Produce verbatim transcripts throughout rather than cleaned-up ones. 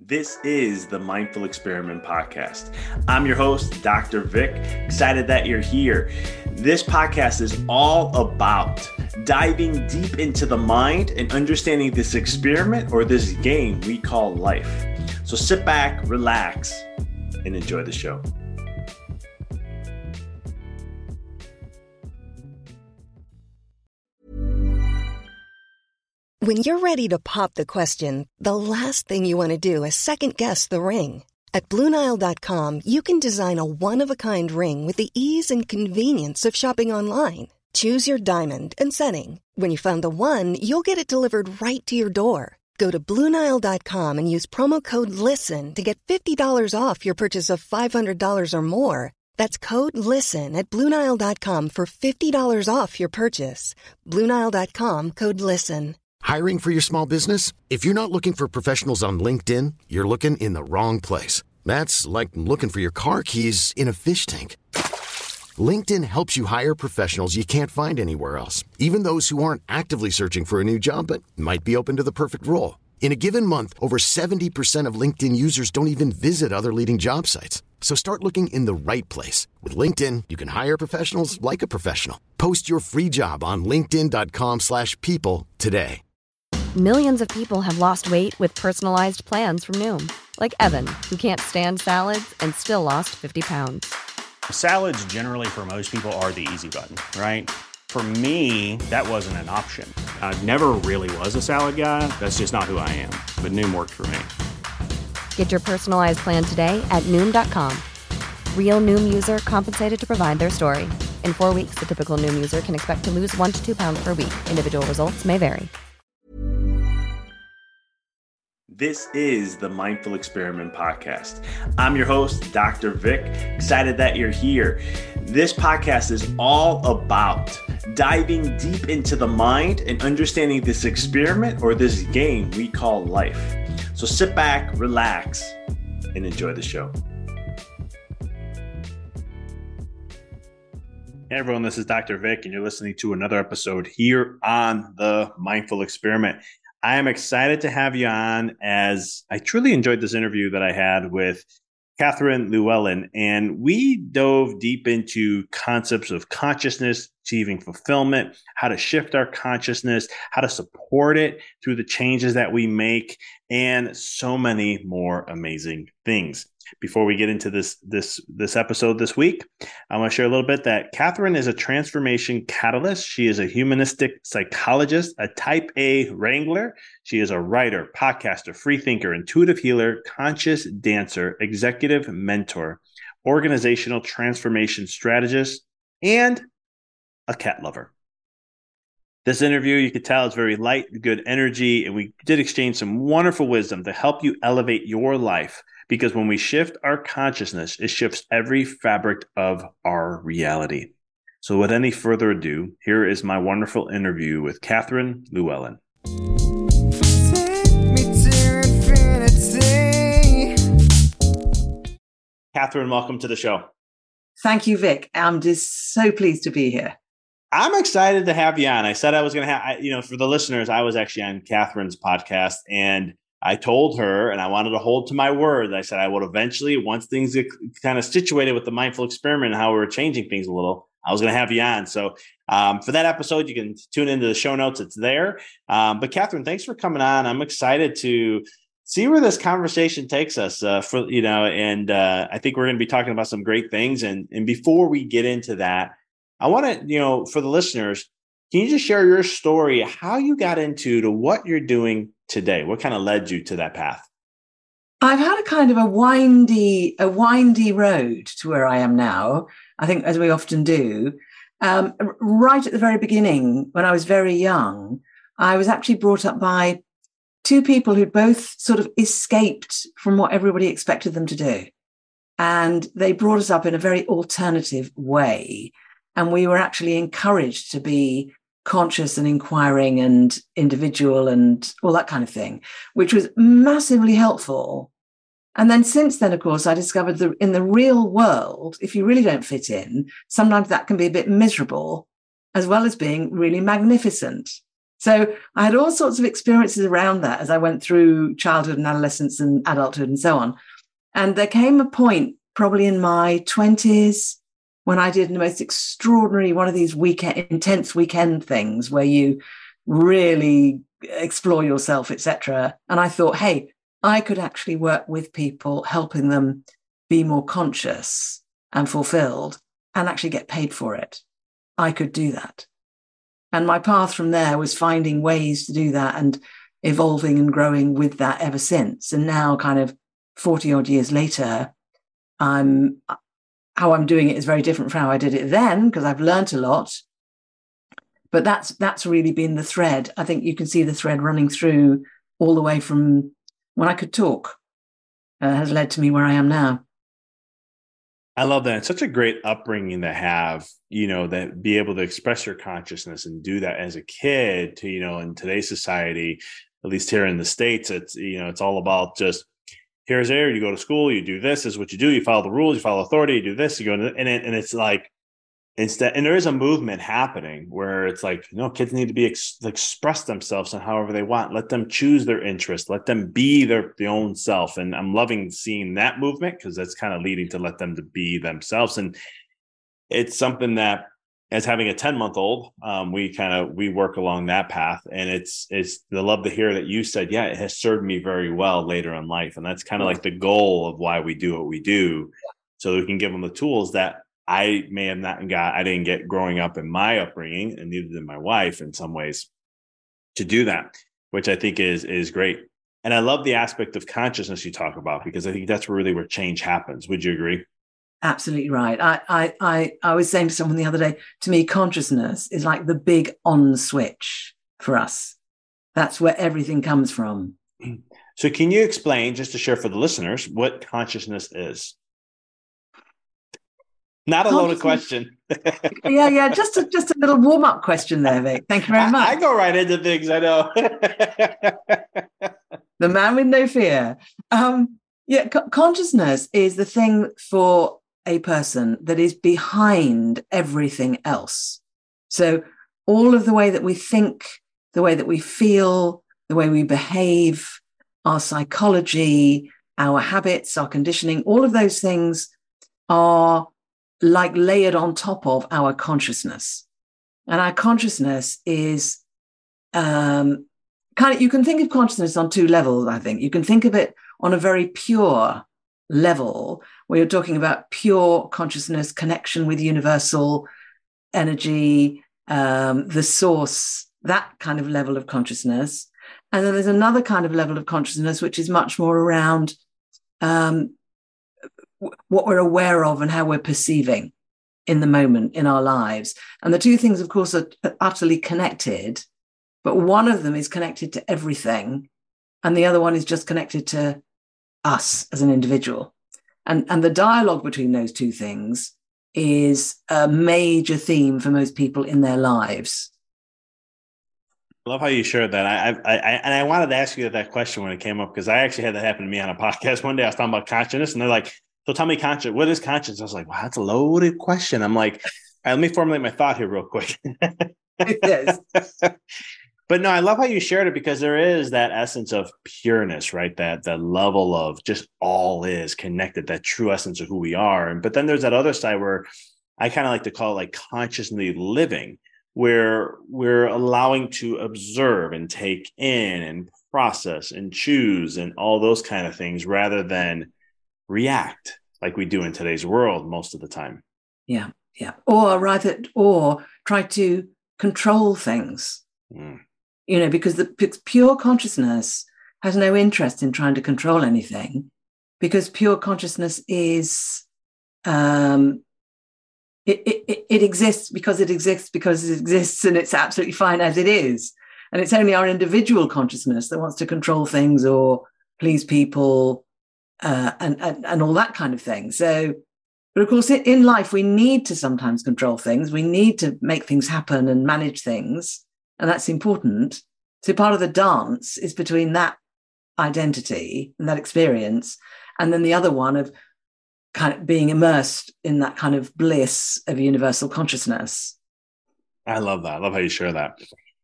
This is the Mindful Experiment Podcast. I'm your host, Doctor Vic. Excited that you're here. This podcast is all about diving deep into the mind and understanding this experiment or this game we call life. So sit back, relax, and enjoy the show. When you're ready to pop the question, the last thing you want to do is second-guess the ring. At Blue Nile dot com, you can design a one-of-a-kind ring with the ease and convenience of shopping online. Choose your diamond and setting. When you find the one, you'll get it delivered right to your door. Go to Blue Nile dot com and use promo code LISTEN to get fifty dollars off your purchase of five hundred dollars or more. That's code LISTEN at Blue Nile dot com for fifty dollars off your purchase. Blue Nile dot com, code LISTEN. Hiring for your small business? If you're not looking for professionals on LinkedIn, you're looking in the wrong place. That's like looking for your car keys in a fish tank. LinkedIn helps you hire professionals you can't find anywhere else, even those who aren't actively searching for a new job but might be open to the perfect role. In a given month, over seventy percent of LinkedIn users don't even visit other leading job sites. So start looking in the right place. With LinkedIn, you can hire professionals like a professional. Post your free job on linkedin dot com slash people today. Millions of people have lost weight with personalized plans from Noom. Like Evan, who can't stand salads and still lost fifty pounds. Salads generally for most people are the easy button, right? For me, that wasn't an option. I never really was a salad guy. That's just not who I am. But Noom worked for me. Get your personalized plan today at Noom dot com. Real Noom user compensated to provide their story. In four weeks, the typical Noom user can expect to lose one to two pounds per week. Individual results may vary. This is the Mindful Experiment Podcast. I'm your host, Doctor Vic. Excited that you're here. This podcast is all about diving deep into the mind and understanding this experiment or this game we call life. So sit back, relax, and enjoy the show. Hey everyone, this is Doctor Vic, and you're listening to another episode here on the Mindful Experiment. I am excited to have you on, as I truly enjoyed this interview that I had with Catherine Llewellyn, and we dove deep into concepts of consciousness, achieving fulfillment, how to shift our consciousness, how to support it through the changes that we make, and so many more amazing things. Before we get into this this this episode this week, I want to share a little bit that Catherine is a transformation catalyst. She is a humanistic psychologist, a type A wrangler. She is a writer, podcaster, freethinker, intuitive healer, conscious dancer, executive mentor, organizational transformation strategist, and a cat lover. This interview, you could tell, is very light, good energy, and we did exchange some wonderful wisdom to help you elevate your life. Because when we shift our consciousness, it shifts every fabric of our reality. So with any further ado, here is my wonderful interview with Catherine Llewellyn. Catherine, welcome to the show. Thank you, Vic. I'm just so pleased to be here. I'm excited to have you on. I said I was going to have, you know, for the listeners, I was actually on Catherine's podcast, and I told her, and I wanted to hold to my word. I said I would eventually, once things get kind of situated with the Mindful Experiment and how we were changing things a little, I was going to have you on. So um, for that episode, you can tune into the show notes. It's there. Um, but Catherine, thanks for coming on. I'm excited to see where this conversation takes us. Uh, for you know, and uh, I think we're going to be talking about some great things. And and before we get into that, I want to, you know, for the listeners, can you just share your story, how you got into to what you're doing today? What kind of led you to that path? I've had a kind of a windy, a windy road to where I am now, I think, as we often do. Um, right at the very beginning, when I was very young, I was actually brought up by two people who both sort of escaped from what everybody expected them to do. And they brought us up in a very alternative way. And we were actually encouraged to be conscious and inquiring and individual and all that kind of thing, which was massively helpful. And then since then, of course, I discovered that in the real world, if you really don't fit in, sometimes that can be a bit miserable, as well as being really magnificent. So I had all sorts of experiences around that as I went through childhood and adolescence and adulthood and so on. And there came a point probably in my twenties when I did the most extraordinary, one of these weekend, intense weekend things where you really explore yourself, et cetera. And I thought, hey, I could actually work with people, helping them be more conscious and fulfilled and actually get paid for it. I could do that. And my path from there was finding ways to do that and evolving and growing with that ever since. And now kind of forty odd years later, I'm how I'm doing it is very different from how I did it then, because I've learned a lot. But that's that's really been the thread. I think you can see the thread running through all the way from when I could talk, uh, has led to me where I am now. I love that. It's such a great upbringing to have, you know, that be able to express your consciousness and do that as a kid to, you know, in today's society, at least here in the States, it's, you know, it's all about just here's there, you go to school, you do this, this is what you do, you follow the rules, you follow authority, you do this, you go into, and it, and it's like, instead, and there is a movement happening where it's like, you know, kids need to be ex- express themselves and however they want. Let them choose their interest. Let them be their, their own self. And I'm loving seeing that movement because that's kind of leading to let them to be themselves. And it's something that, as having a ten month old, um, we kind of we work along that path. And it's it's I love to hear that you said, yeah, it has served me very well later in life. And that's kind of like the goal of why we do what we do, so that we can give them the tools that I may have not got, I didn't get growing up in my upbringing, and neither did my wife in some ways, to do that, which I think is is great. And I love the aspect of consciousness you talk about, because I think that's really where change happens. Would you agree? Absolutely right. I, I, I, I was saying to someone the other day, to me, consciousness is like the big on switch for us. That's where everything comes from. So can you explain, just to share for the listeners, what consciousness is? Not a loaded question. yeah, yeah. Just a, just a little warm-up question there, Vic. Thank you very much. I, I go right into things, I know. The man with no fear. Um, yeah, co- consciousness is the thing for a person that is behind everything else. So all of the way that we think, the way that we feel, the way we behave, our psychology, our habits, our conditioning, all of those things are like layered on top of our consciousness. And our consciousness is um, kind of, you can think of consciousness on two levels, I think. You can think of it on a very pure level, where you're talking about pure consciousness, connection with universal energy, um, the source, that kind of level of consciousness. And then there's another kind of level of consciousness, which is much more around um, what we're aware of and how we're perceiving in the moment in our lives. And the two things, of course, are utterly connected, but one of them is connected to everything, and the other one is just connected to us as an individual. And, and the dialogue between those two things is a major theme for most people in their lives. I love how you shared that. I, I, I, and I wanted to ask you that question when it came up, because I actually had that happen to me on a podcast one day. I was talking about consciousness, and they're like, so tell me conscious, what is conscious? I was like, wow, that's a loaded question. I'm like, all right, let me formulate my thought here real quick. Yes. But no, I love how you shared it, because there is that essence of pureness, right? That that level of just all is connected, that true essence of who we are. And but then there's that other side where I kind of like to call it like consciously living, where we're allowing to observe and take in and process and choose and all those kind of things, rather than react like we do in today's world most of the time. Yeah, yeah. Or rather, or try to control things. Mm. You know, because the pure consciousness has no interest in trying to control anything, because pure consciousness is, um, it, it, it exists because it exists because it exists, and it's absolutely fine as it is. And it's only our individual consciousness that wants to control things or please people uh, and, and, and all that kind of thing. So, but of course, in life, we need to sometimes control things. We need to make things happen and manage things. And that's important. So part of the dance is between that identity and that experience, and then the other one of kind of being immersed in that kind of bliss of universal consciousness. I love that. I love how you share that.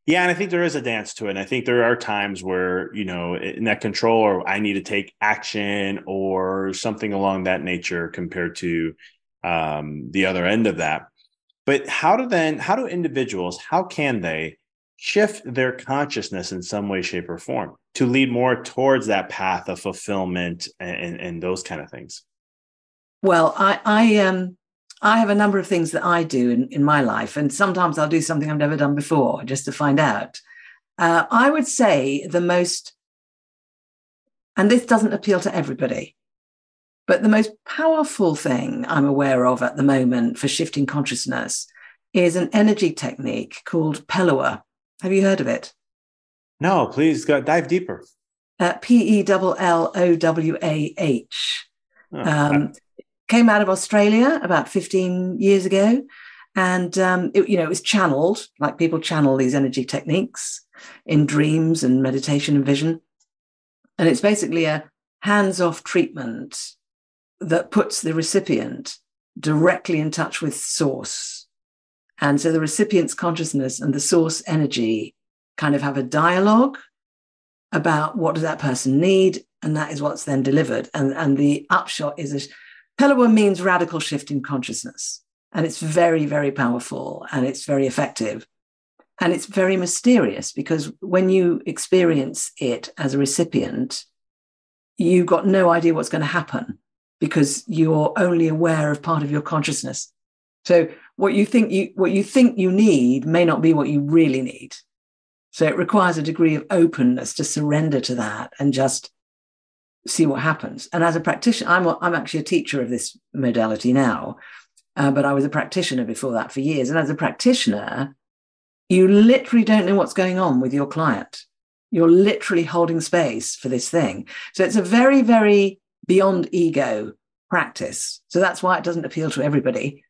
Yeah, and I think there is a dance to it. And I think there are times where, you know, in that control, or I need to take action or something along that nature compared to um, the other end of that. But how do then, how do individuals, how can they shift their consciousness in some way, shape, or form to lead more towards that path of fulfillment and, and those kind of things? Well, I, I, um, I have a number of things that I do in, in my life, and sometimes I'll do something I've never done before just to find out. Uh, I would say the most, and this doesn't appeal to everybody, but the most powerful thing I'm aware of at the moment for shifting consciousness is an energy technique called Pellowa. Have you heard of it? No, please go dive deeper. Uh, P E L L O W A H. Oh, um, came out of Australia about fifteen years ago. And, um, it, you know, it was channeled, like people channel these energy techniques in dreams and meditation and vision. And it's basically a hands-off treatment that puts the recipient directly in touch with source. And so the recipient's consciousness and the source energy kind of have a dialogue about what does that person need, and that is what's then delivered. And, and the upshot is a Pellowa means radical shift in consciousness. And it's very, very powerful, and it's very effective. And it's very mysterious, because when you experience it as a recipient, you've got no idea what's going to happen, because you're only aware of part of your consciousness. So what you think you what you think you need may not be what you really need. So it requires a degree of openness to surrender to that and just see what happens. And as a practitioner, I'm, I'm actually a teacher of this modality now, uh, but I was a practitioner before that for years. And as a practitioner, you literally don't know what's going on with your client. You're literally holding space for this thing. So it's a very, very beyond ego practice. So that's why it doesn't appeal to everybody.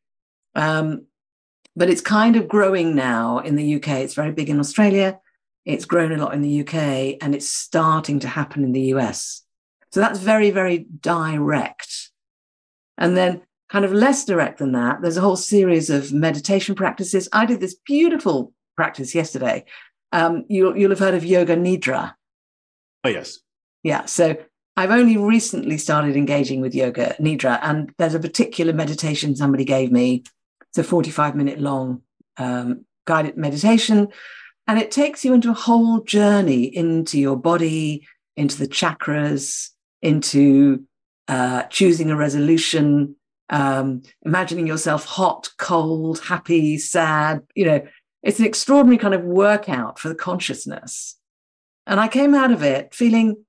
Um, but it's kind of growing now in the U K. It's very big in Australia. It's grown a lot in the U K, and it's starting to happen in the U S. So that's very, very direct. And then kind of less direct than that, there's a whole series of meditation practices. I did this beautiful practice yesterday. Um, you'll, you'll have heard of Yoga Nidra. Oh, yes. Yeah. So I've only recently started engaging with Yoga Nidra, and there's a particular meditation somebody gave me. It's a forty-five minute long um, guided meditation, and it takes you into a whole journey into your body, into the chakras, into uh, choosing a resolution, um, imagining yourself hot, cold, happy, sad. You know, it's an extraordinary kind of workout for the consciousness. And I came out of it feeling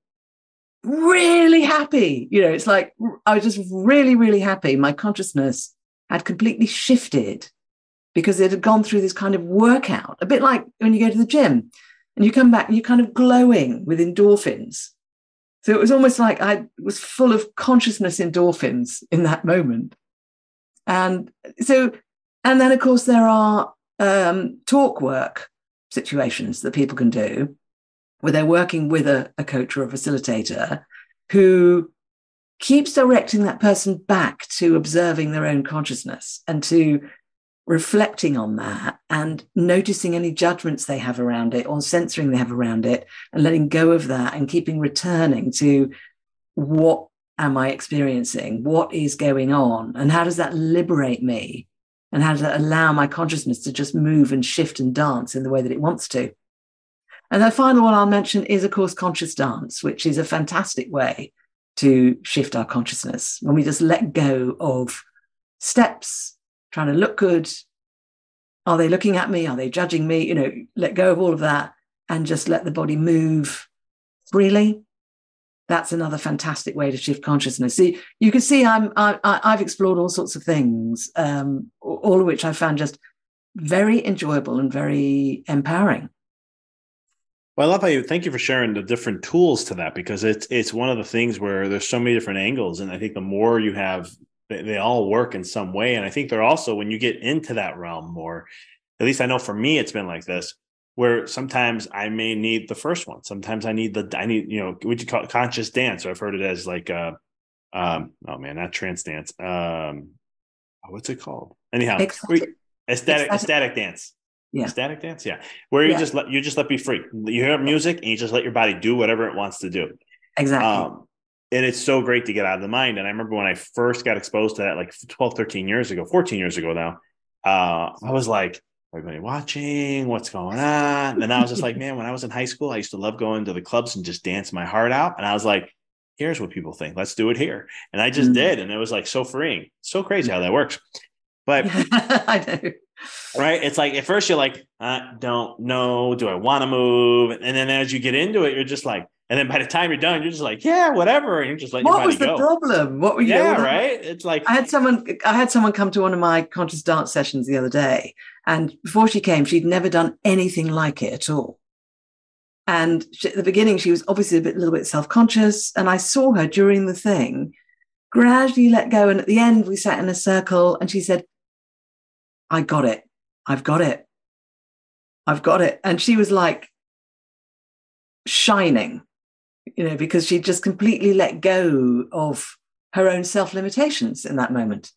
really happy. You know, it's like I was just really, really happy. My consciousness had completely shifted because it had gone through this kind of workout, a bit like when you go to the gym and you come back and you're kind of glowing with endorphins. So it was almost like I was full of consciousness endorphins in that moment. And so, and then of course there are um, talk work situations that people can do where they're working with a, a coach or a facilitator who keeps directing that person back to observing their own consciousness and to reflecting on that and noticing any judgments they have around it or censoring they have around it, and letting go of that and keeping returning to what am I experiencing? What is going on? And how does that liberate me? And how does that allow my consciousness to just move and shift and dance in the way that it wants to? And the final one I'll mention is, of course, conscious dance, which is a fantastic way to shift our consciousness when we just let go of steps, trying to look good. Are they looking at me? Are they judging me? You know, let go of all of that and just let the body move freely. That's another fantastic way to shift consciousness. See, you can see I'm, I, I've explored all sorts of things, um, all of which I found just very enjoyable and very empowering. Well, I love how you, thank you for sharing the different tools to that, because it's, it's one of the things where there's so many different angles. And I think the more you have, they, they all work in some way. And I think they're also, when you get into that realm more, at least I know for me, it's been like this, where sometimes I may need the first one. Sometimes I need the, I need, you know, what you call it, conscious dance. Or I've heard it as like, uh, um, oh man, not trance dance. Um, what's it called? Anyhow, Ecstatic. aesthetic, ecstatic dance. Yeah. Ecstatic dance, yeah. Where you Yeah. just let you just let be free. You hear music and you just let your body do whatever it wants to do. Exactly. Um, and it's so great to get out of the mind. And I remember when I first got exposed to that, like twelve, thirteen years ago, fourteen years ago now, uh, I was like, everybody watching, what's going on? And I was just like, man, when I was in high school, I used to love going to the clubs and just dance my heart out. And I was like, here's what people think. Let's do it here. And I just mm. did. And it was like so freeing. So crazy how that works. But I know. Right. It's like at first you're like, I don't know. Do I want to move? And then as you get into it, you're just like, and then by the time you're done, you're just like, yeah, whatever. And you're just letting what your body go. What was the go. problem? What were you? Yeah, know, right. It's like I had someone. I had someone come to one of my conscious dance sessions the other day, and before she came, she'd never done anything like it at all. And she, at the beginning, she was obviously a bit, little bit self-conscious. And I saw her during the thing gradually let go. And at the end, we sat in a circle, and she said, "I got it. I've got it. I've got it." And she was like shining, you know, because she just completely let go of her own self-limitations in that moment.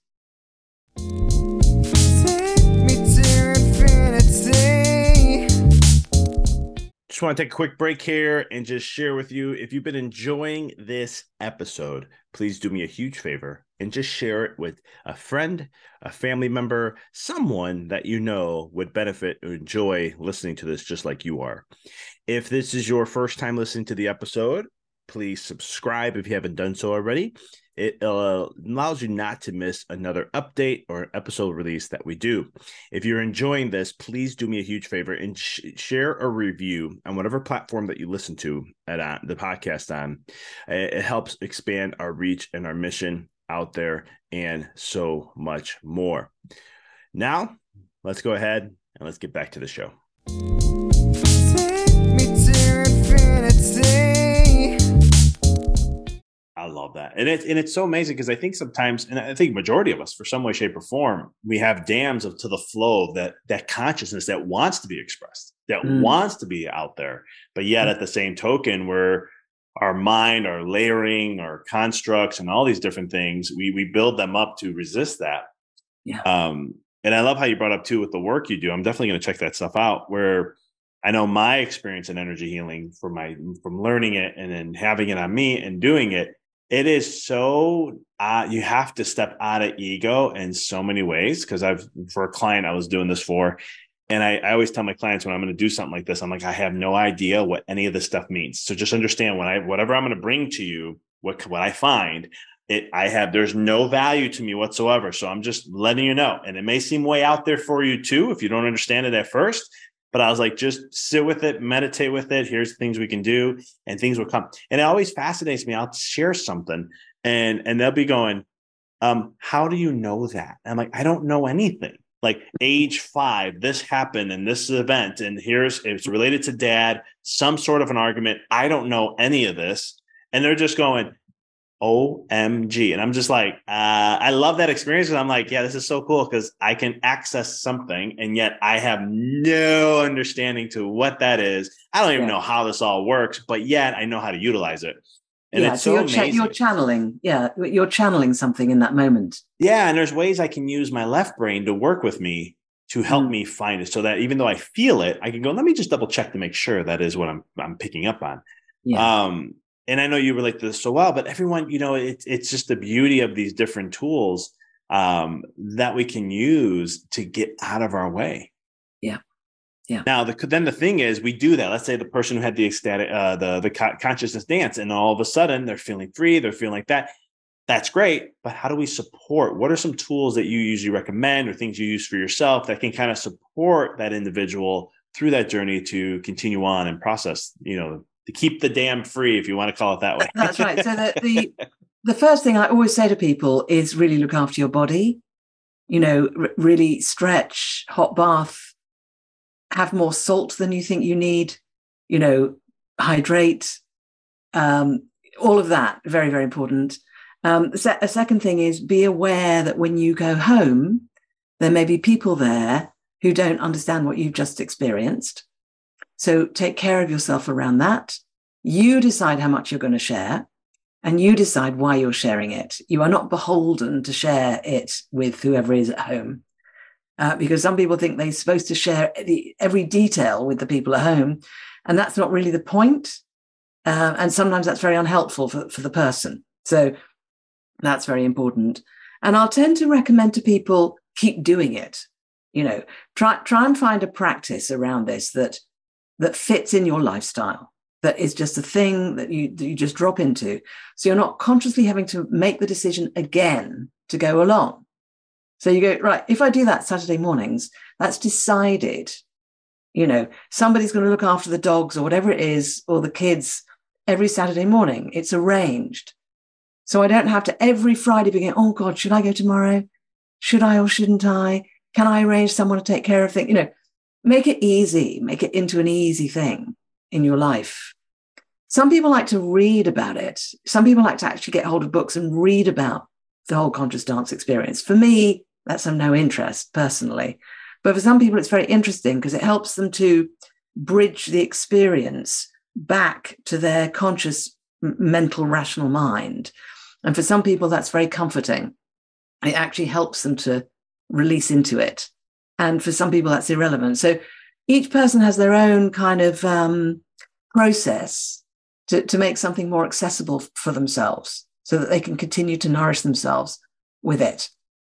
Just want to take a quick break here and just share with you, if you've been enjoying this episode, please do me a huge favor and just share it with a friend, a family member, someone that you know would benefit or enjoy listening to this just like you are. If this is your first time listening to the episode, please subscribe if you haven't done so already. It uh, allows you not to miss another update or episode release that we do. If you're enjoying this, please do me a huge favor and sh- share a review on whatever platform that you listen to at uh, the podcast on. It helps expand our reach and our mission out there and so much more. Now, let's go ahead and let's get back to the show. Take me to infinity. I love that. And it's, and it's so amazing because I think sometimes, and I think majority of us, for some way, shape, or form, we have dams of to the flow of that, that consciousness that wants to be expressed, that mm. wants to be out there. But yet at the same token, we're our mind, our layering, our constructs, and all these different things, we we build them up to resist that. Yeah. Um, and I love how you brought up too with the work you do. I'm definitely going to check that stuff out, where I know my experience in energy healing from my, from learning it and then having it on me and doing it. It is so, uh, you have to step out of ego in so many ways. Cause I've, for a client I was doing this for, and I, I always tell my clients when I'm going to do something like this, I'm like, I have no idea what any of this stuff means. So just understand when I, whatever I'm going to bring to you, what, what I find it, I have, there's no value to me whatsoever. So I'm just letting you know. And it may seem way out there for you too, if you don't understand it at first. But I was like, just sit with it, meditate with it. Here's things we can do and things will come. And it always fascinates me. I'll share something and, and they'll be going, um, how do you know that? And I'm like, I don't know anything. Like age five, this happened in this event. And here's, it's related to dad, some sort of an argument. I don't know any of this. And they're just going, O M G. And I'm just like, uh, I love that experience. And I'm like, yeah, this is so cool because I can access something and yet I have no understanding to what that is. I don't even yeah. know how this all works, but yet I know how to utilize it. And yeah, it's so, so you're, cha- amazing. you're channeling. Yeah, you're channeling something in that moment. Yeah. And there's ways I can use my left brain to work with me to help mm. me find it so that even though I feel it, I can go, let me just double check to make sure that is what I'm, I'm picking up on. Yeah. Um, And I know you relate to this so well, but everyone, you know, it's it's just the beauty of these different tools um, that we can use to get out of our way. Yeah, yeah. Now, the, then the thing is, we do that. Let's say the person who had the ecstatic, uh, the the consciousness dance, and all of a sudden they're feeling free, they're feeling like that. That's great, but how do we support? What are some tools that you usually recommend, or things you use for yourself that can kind of support that individual through that journey to continue on and process, you know, to keep the dam free, if you want to call it that way. That's right. So the, the the first thing I always say to people is really look after your body. You know, r- really stretch, hot bath, have more salt than you think you need. You know, hydrate. Um, all of that very very important. Um, a second thing is be aware that when you go home, there may be people there who don't understand what you've just experienced. So take care of yourself around that. You decide how much you're going to share and you decide why you're sharing it. You are not beholden to share it with whoever is at home. uh, because some people think they're supposed to share the, every detail with the people at home, and that's not really the point. Uh, and sometimes that's very unhelpful for, for the person. So that's very important. And I'll tend to recommend to people, keep doing it. You know, try try and find a practice around this that that fits in your lifestyle, that is just a thing that you that you just drop into. So you're not consciously having to make the decision again to go along. So you go, right, if I do that Saturday mornings, that's decided. You know, somebody's going to look after the dogs or whatever it is, or the kids every Saturday morning. It's arranged. So I don't have to every Friday be going, oh God, should I go tomorrow? Should I or shouldn't I? Can I arrange someone to take care of things? You know, make it easy, make it into an easy thing in your life. Some people like to read about it. Some people like to actually get hold of books and read about the whole conscious dance experience. For me, that's of no interest personally. But for some people, it's very interesting because it helps them to bridge the experience back to their conscious, mental, rational mind. And for some people, that's very comforting. It actually helps them to release into it. And for some people, that's irrelevant. So each person has their own kind of um, process to, to make something more accessible for themselves so that they can continue to nourish themselves with it.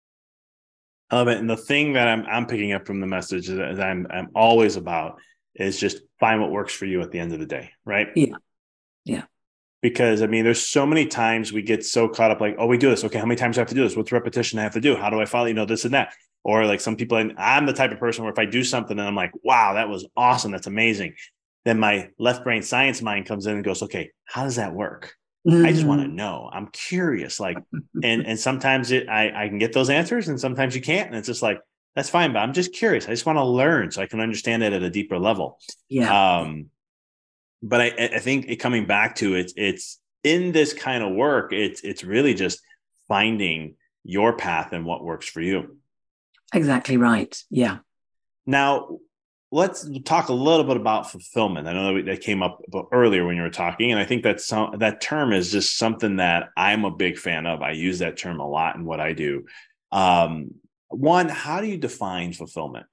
I love it. And the thing that I'm I'm picking up from the message that I'm I'm always about is just find what works for you at the end of the day, right? Yeah. Yeah. Because I mean, there's so many times we get so caught up like, oh, we do this. Okay, how many times do I have to do this? What's the repetition I have to do? How do I follow, you know, this and that? Or like some people, and I'm the type of person where if I do something and I'm like, wow, that was awesome. That's amazing. Then my left brain science mind comes in and goes, okay, how does that work? Mm-hmm. I just want to know. I'm curious. Like, and and sometimes it I, I can get those answers and sometimes you can't. And it's just like, that's fine, but I'm just curious. I just want to learn so I can understand it at a deeper level. Yeah. Um, but I, I think it coming back to it, it's in this kind of work, it's it's really just finding your path and what works for you. Exactly right. Yeah. Now, let's talk a little bit about fulfillment. I know that, that came up earlier when you were talking, and I think that some, that term is just something that I'm a big fan of. I use that term a lot in what I do. Um, one, how do you define fulfillment?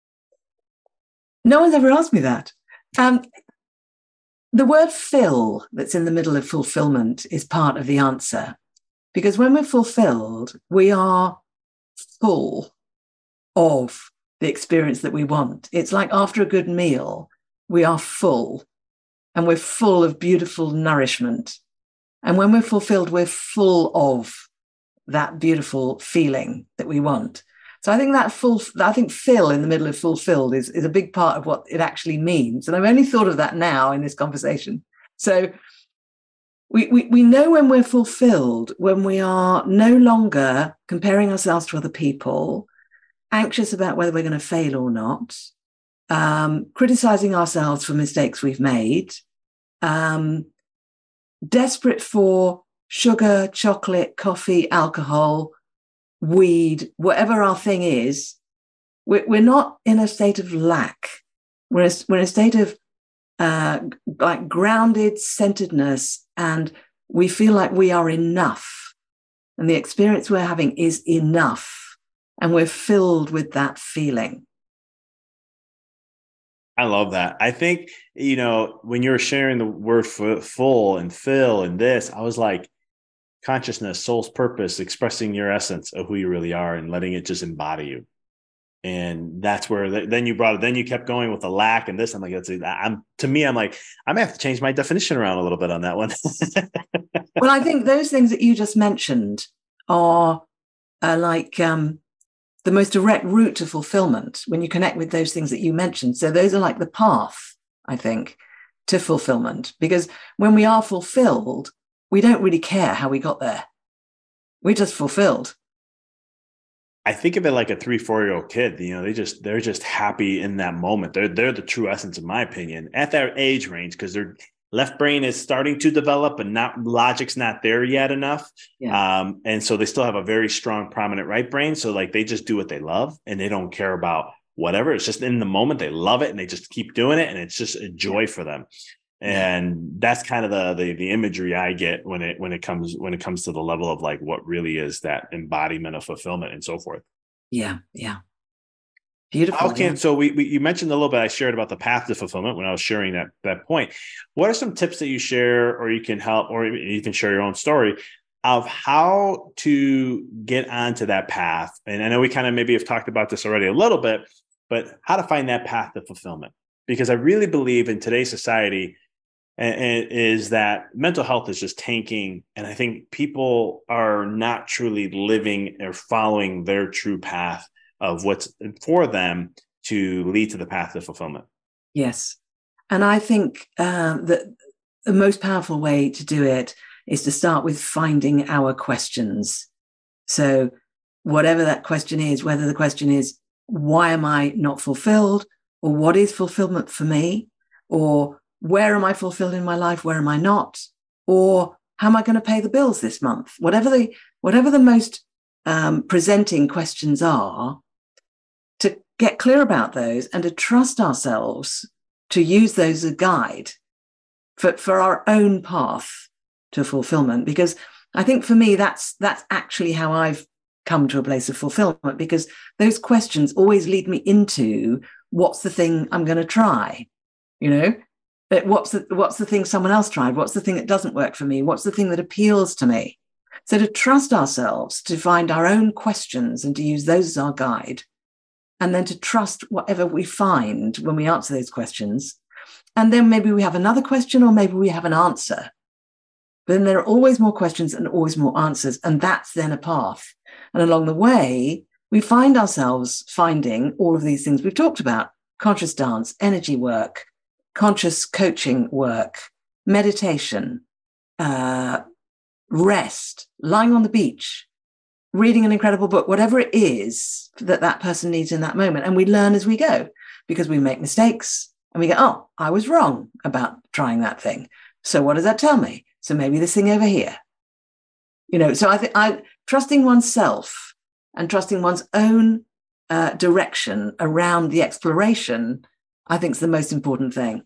No one's ever asked me that. Um, the word fill that's in the middle of fulfillment is part of the answer, because when we're fulfilled, we are full of the experience that we want. It's like after a good meal, we are full and we're full of beautiful nourishment. And when we're fulfilled, we're full of that beautiful feeling that we want. So I think that full, I think fill in the middle of fulfilled is, is a big part of what it actually means. And I've only thought of that now in this conversation. So we, we, we know when we're fulfilled, when we are no longer comparing ourselves to other people, anxious about whether we're going to fail or not, um, criticizing ourselves for mistakes we've made, um, desperate for sugar, chocolate, coffee, alcohol, weed, whatever our thing is. We're, we're not in a state of lack. We're, a, we're in a state of uh, like grounded centeredness, and we feel like we are enough. And the experience we're having is enough. And we're filled with that feeling. I love that. I think, you know, when you were sharing the word full and fill and this, I was like, consciousness, soul's purpose, expressing your essence of who you really are and letting it just embody you. And that's where then you brought it. Then you kept going with the lack and this. I'm like, that's I'm to me, I'm like, I may have to change my definition around a little bit on that one. Well, I think those things that you just mentioned are, are like, um, the most direct route to fulfillment when you connect with those things that you mentioned. So those are like the path, I think, to fulfillment. Because when we are fulfilled, we don't really care how we got there. We're just fulfilled. I think of it like a three, four-year-old kid. You know, they just they're just happy in that moment. They're they're the true essence, in my opinion, at that age range, because their left brain is starting to develop, and not logic's not there yet enough. Yeah. Um, and so they still have a very strong, prominent right brain. So like they just do what they love, and they don't care about whatever. It's just in the moment they love it, and they just keep doing it, and it's just a joy yeah. for them. And that's kind of the, the the imagery I get when it when it comes when it comes to the level of like what really is that embodiment of fulfillment and so forth. Yeah, yeah. Beautiful. How can, yeah. so we, we you mentioned a little bit, I shared about the path to fulfillment when I was sharing that that point. What are some tips that you share, or you can help, or you can share your own story of how to get onto that path? And I know we kind of maybe have talked about this already a little bit, but how to find that path to fulfillment? Because I really believe in today's society and is that mental health is just tanking. And I think people are not truly living or following their true path of what's for them to lead to the path of fulfillment. Yes. And I think um, that the most powerful way to do it is to start with finding our questions. So whatever that question is, whether the question is, why am I not fulfilled? Or what is fulfillment for me? Or where am I fulfilled in my life? Where am I not? Or how am I going to pay the bills this month? Whatever the, whatever the most um, presenting questions are, to get clear about those and to trust ourselves to use those as a guide for, for our own path to fulfillment. Because I think for me, that's, that's actually how I've come to a place of fulfillment, because those questions always lead me into what's the thing I'm going to try, you know, what's the, what's the thing someone else tried? What's the thing that doesn't work for me? What's the thing that appeals to me? So to trust ourselves, to find our own questions and to use those as our guide, and then to trust whatever we find when we answer those questions. And then maybe we have another question, or maybe we have an answer. But then there are always more questions and always more answers. And that's then a path. And along the way, we find ourselves finding all of these things we've talked about: conscious dance, energy work, conscious coaching work, meditation, uh, rest, lying on the beach, reading an incredible book, whatever it is that that person needs in that moment. And we learn as we go, because we make mistakes and we go, oh, I was wrong about trying that thing. So what does that tell me? So maybe this thing over here, you know, so I think I trusting oneself and trusting one's own uh, direction around the exploration, I think is the most important thing.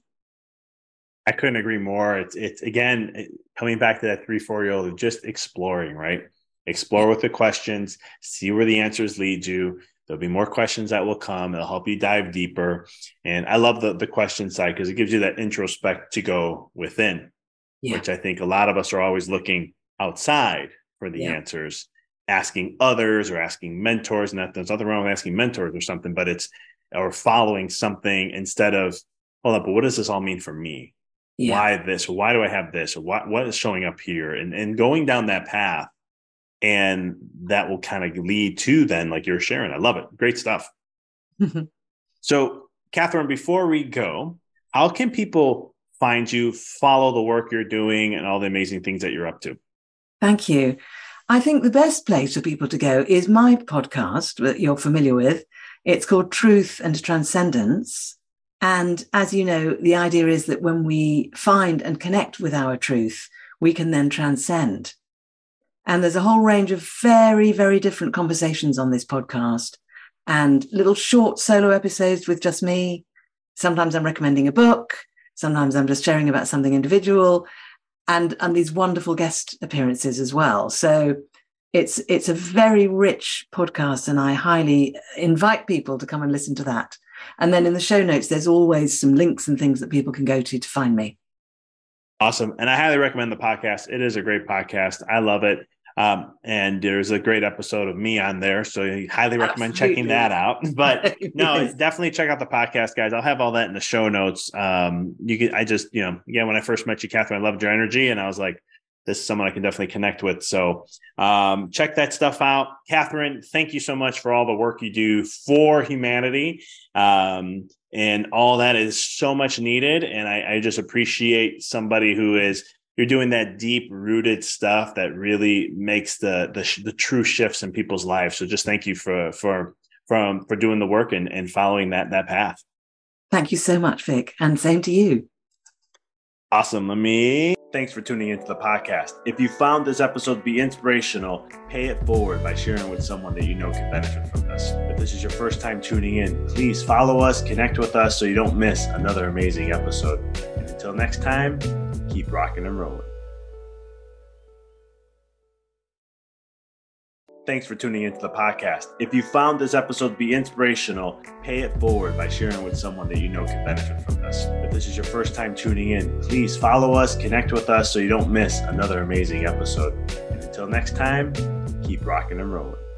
I couldn't agree more. It's, it's again, coming back to that three, four year old, just exploring, right? Explore with the questions, see where the answers lead you. There'll be more questions that will come. It'll help you dive deeper. And I love the, the question side, because it gives you that introspect to go within, yeah. which I think a lot of us are always looking outside for the yeah. answers, asking others or asking mentors. Not there's nothing wrong with asking mentors or something, but it's, or following something instead of, hold up, but what does this all mean for me? Yeah. Why this? Or why do I have this? Or what, what is showing up here? And, and going down that path. And that will kind of lead to then, like you're sharing. I love it. Great stuff. Mm-hmm. So, Catherine, before we go, how can people find you, follow the work you're doing, and all the amazing things that you're up to? Thank you. I think the best place for people to go is my podcast that you're familiar with. It's called Truth and Transcendence. And as you know, the idea is that when we find and connect with our truth, we can then transcend. And there's a whole range of very, very different conversations on this podcast, and little short solo episodes with just me. Sometimes I'm recommending a book. Sometimes I'm just sharing about something individual, and, and these wonderful guest appearances as well. So it's, it's a very rich podcast, and I highly invite people to come and listen to that. And then in the show notes, there's always some links and things that people can go to to find me. Awesome. And I highly recommend the podcast. It is a great podcast. I love it. Um, and there's a great episode of me on there. So I highly recommend Absolutely. checking that out. But no, definitely check out the podcast, guys. I'll have all that in the show notes. Um, you can, I just, you know, again, when I first met you, Catherine, I loved your energy, and I was like, this is someone I can definitely connect with. So um, check that stuff out. Catherine, thank you so much for all the work you do for humanity. Um, and all that is so much needed. And I, I just appreciate somebody who is, you're doing that deep rooted stuff that really makes the, the, the true shifts in people's lives. So just thank you for, for, for, for doing the work and, and following that, that path. Thank you so much, Vic. And same to you. Awesome. Let me, thanks for tuning into the podcast. If you found this episode to be inspirational, pay it forward by sharing with someone that you know can benefit from this. If this is your first time tuning in, please follow us, connect with us so you don't miss another amazing episode. And until next time, keep rocking and rolling. Thanks for tuning into the podcast. If you found this episode to be inspirational, pay it forward by sharing with someone that you know can benefit from this. If this is your first time tuning in, please follow us, connect with us so you don't miss another amazing episode. And until next time, keep rocking and rolling.